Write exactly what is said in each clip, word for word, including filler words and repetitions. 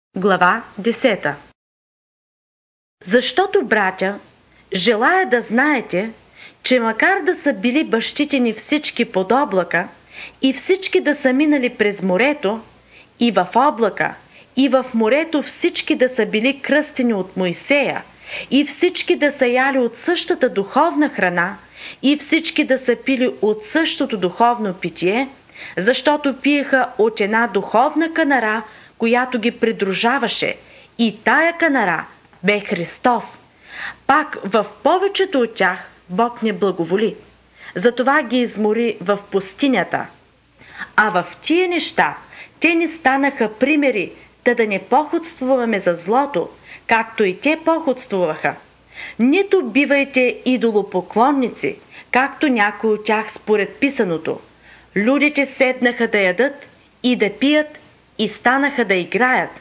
Глава десета. Защото, братя, желая да знаете, че макар да са били бащите ни всички под облака и всички да са минали през морето, и в облака, и в морето всички да са били кръстени от Мойсея, и всички да са яли от същата духовна храна, и всички да са пили от същото духовно питие, защото пиеха от една духовна канара, която ги придружаваше, и тая канара бе Христос. Пак в повечето от тях Бог не благоволи. Затова ги измори в пустинята. А в тия неща те ни станаха примери, та да не походствуваме за злото, както и те походствуваха. Нито бивайте идолопоклонници, както някои от тях според писаното. Людите седнаха да ядат и да пият и станаха да играят.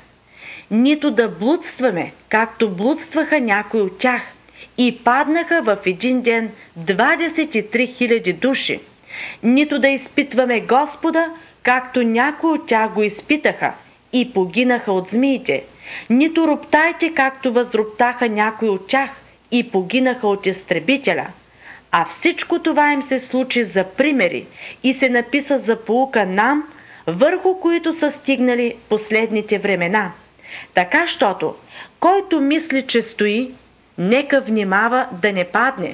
Нито да блудстваме, както блудстваха някои от тях, и паднаха в един ден двадесет и три хиляди души. Нито да изпитваме Господа, както някои от тях го изпитаха и погинаха от змиите. Нито роптайте, както възроптаха някои от тях и погинаха от изтребителя. А всичко това им се случи за примери и се написа за поука нам, върху които са стигнали последните времена. Така, щото, който мисли, че стои, нека внимава да не падне.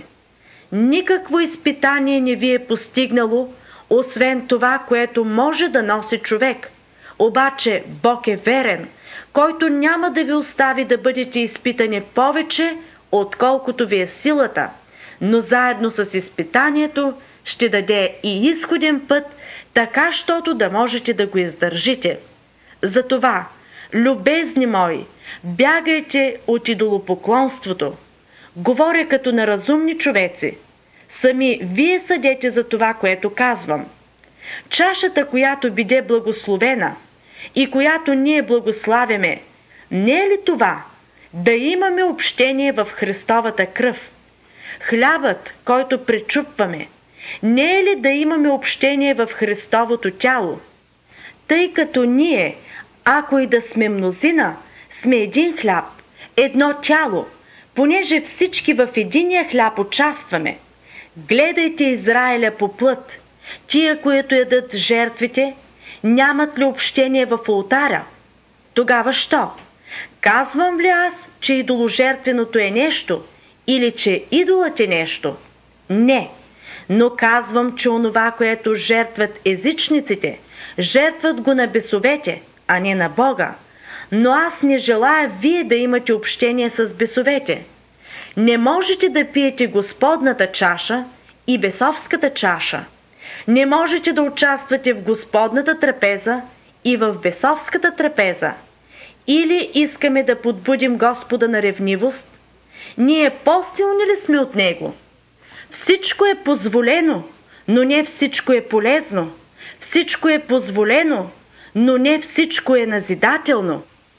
Никакво изпитание не ви е постигнало, освен това, което може да носи човек. Обаче Бог е верен, който няма да ви остави да бъдете изпитани повече, отколкото ви е силата, но заедно с изпитанието ще даде и изходен път, така, щото да можете да го издържите. Затова, любезни мои, бягайте от идолопоклонството. Говоря като на разумни човеци. Сами вие съдете за това, което казвам. Чашата, която биде благословена и която ние благославяме, не е ли това да имаме общение в Христовата кръв? Хлябът, който пречупваме, не е ли да имаме общение в Христовото тяло? Тъй като ние, ако и да сме мнозина, сме един хляб, едно тяло, понеже всички в единия хляб участваме. Гледайте Израиля по плът. Тия, които ядат жертвите, нямат ли общение в олтаря? Тогава що? Казвам ли аз, че идоложертвеното е нещо, или че идолът е нещо? Не. Но казвам, че онова, което жертват езичниците, жертват го на бесовете, а не на Бога. Но аз не желая вие да имате общение с бесовете. Не можете да пиете Господната чаша и бесовската чаша. Не можете да участвате в Господната трапеза и в бесовската трапеза. Или искаме да подбудим Господа на ревнивост? Ние по-силни ли сме от Него? Всичко е позволено, но не всичко е полезно. Всичко е позволено, но не всичко е назидателно.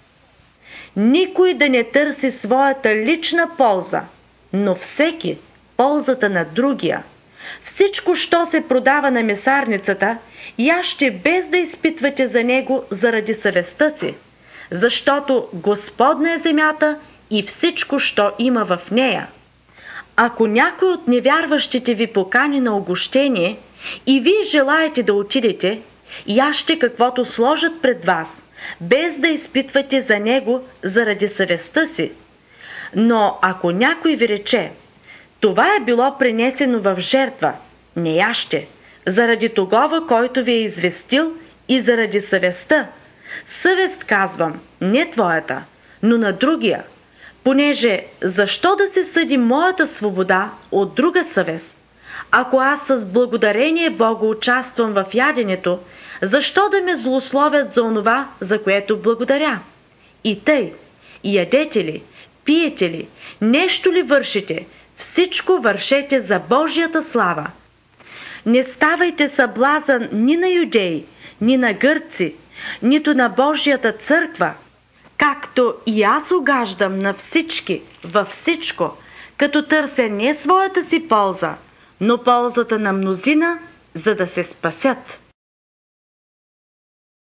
Никой да не търси своята лична полза, но всеки ползата на другия. Всичко, що се продава на месарницата, яще без да изпитвате за него заради съвестта си, защото Господна е земята и всичко, що има в нея. Ако някой от невярващите ви покани на угощение и вие желаете да отидете, яще каквото сложат пред вас, без да изпитвате за него заради съвестта си. Но ако някой ви рече, това е било принесено в жертва, не яще, заради тогова, който ви е известил и заради съвестта. Съвест, казвам, не твоята, но на другия, понеже защо да се съди моята свобода от друга съвест? Ако аз с благодарение Богу участвам в яденето, защо да ме злословят за онова, за което благодаря? И тъй, ядете ли, пиете ли, нещо ли вършите, всичко вършете за Божията слава. Не ставайте съблазън ни на юдеи, ни на гърци, нито на Божията църква, както и аз угаждам на всички във всичко, като търся не своята си полза, но ползата на мнозина, за да се спасят.